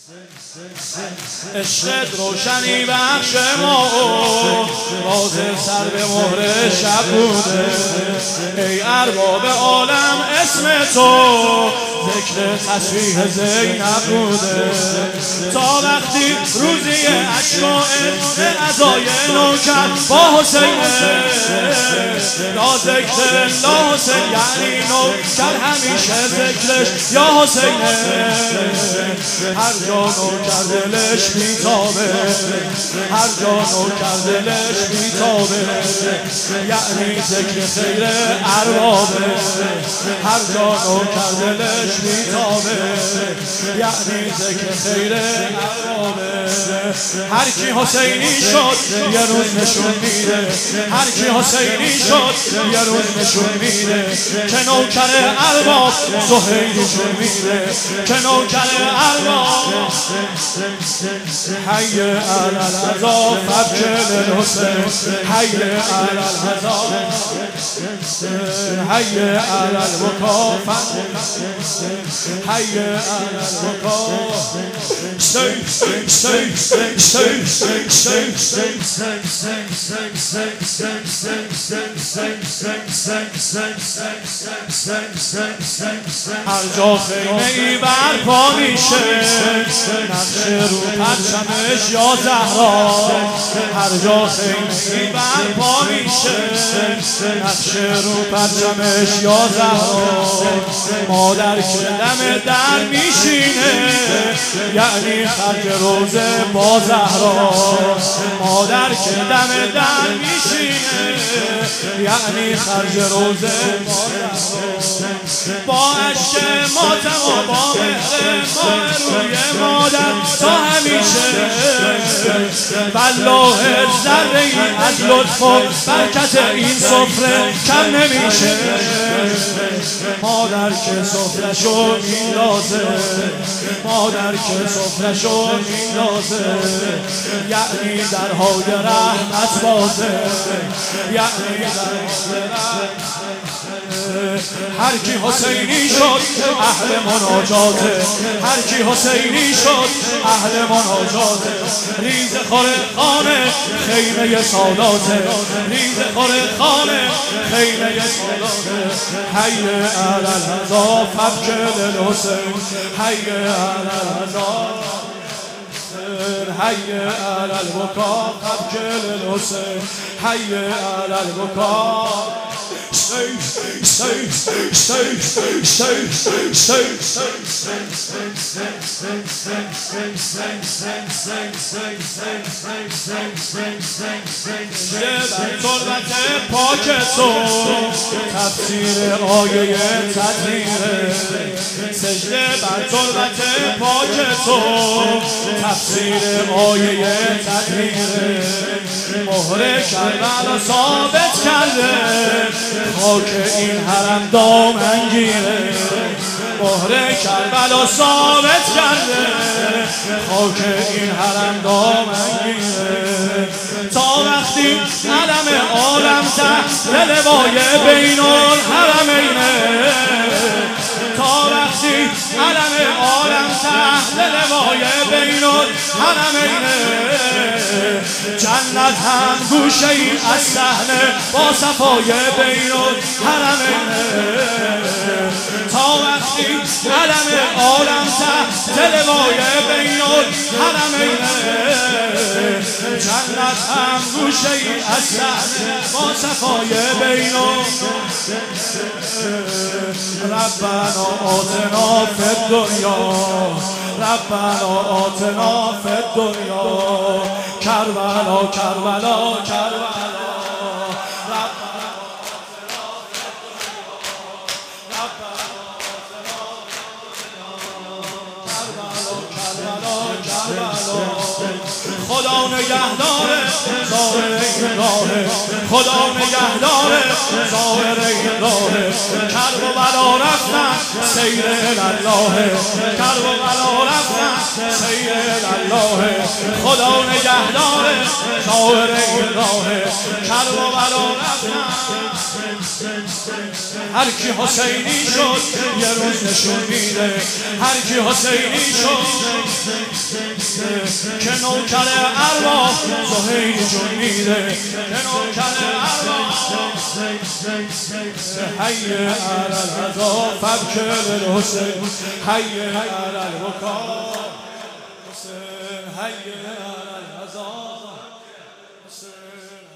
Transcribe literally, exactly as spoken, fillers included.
عشقت روشنی بخش ما راز سر به مهر شب بوده. ای ارباب عالم اسم تو ذکر تسبیح زینب بوده. تا وقتی روزی عشق و عزای نوکر با حسین یا ذکر لا حسین یعنی نوکر همیشه ذکرش یا حسین. هر جا نوکر دلش بیتابه، هر جا نوکر دلش بیتابه یعنی ذکر خیر اربابه. هر جا نوکر دلش بیتابه یعنی ذکر خیر اربابه. هر کی حسینی شد یه روز نشون میده، هر کی حسینی شد یه روز نشون میده که نوکر ارباب سهیلی شون میده، که نوکر ارباب حی علی العزا فبکل الحسین، حی علی العزا حی علی البکا حی علی البکا. هر جا خیمه ای برپا میشه نقش رو پرچمش یا زهرا. هر جا خیمه ای برپا میشه نقش رو پرچمش یا زهرا. مادر که دم در میشینه یعنی خرج روزه با زهرا. مادر که دم در میشینه یعنی خرج روزه با زهرا. با عشق ماتم و با مهر ما روی مادر تا همیشه والله ذره ای از لطف و برکت این سفره کم نمیشه. مادر که سفره‌شو میندازه، مادر که سفره‌شو میندازه یعنی درهای رحمت بازه، یعنی درهای رحمت. هر کی حسینی شد اهل مناجاته، هر کی حسینی شد اهل مناجاته. ریز خور خانه خیمه ساداته، ریز خور خانه خیمه ساداته. حی علی العزا فبکل الحسین، حی علی العزا حی علی البکا فبکل الحسین، حی علی البکا. تربت پاک تو تفسیر آیه تطهیره. سجده بر تربت پاک تو تفسیر آیه تطهیره. مهر کربلا ثابت کرده خاک این حرم دامنگیره. مهر کربلا ثابت کرده خاک این حرم دامنگیره. تا وقتی علم عالم تحت لوای بین الحرمینه، تا وقتی علم عالم تحت لوای بین الحرمینه. جنت هم گوشه ای از صحنه با صفای بین الحرمینه. تا وقتی علم عالم تحت لوای بین الحرمینه. جنت هم گوشه ای از صحنه با صفای بین ربنا آتنا فی الدنیا، ربنا آتنا فی الدنیا. کربلا کربلا کربلا خدا نگهداره ظاهر این راهه، خدا نگهداره ظاهر این راهه. کرب و بلا رفتن سیر الله، کرب و بلا رفتن سیر الله. خدا نگهداره ظاهر این راهه، کرب و بلا رفتن هر کی حسینی شد یه روز نشون میده، هر کی حسینی شد که نوکر ارواح زهیر جون میده، که نوکر ارواح حی علی العزا فبکر الحسین، حی علی البکا حسین، حی علی العزا حسین.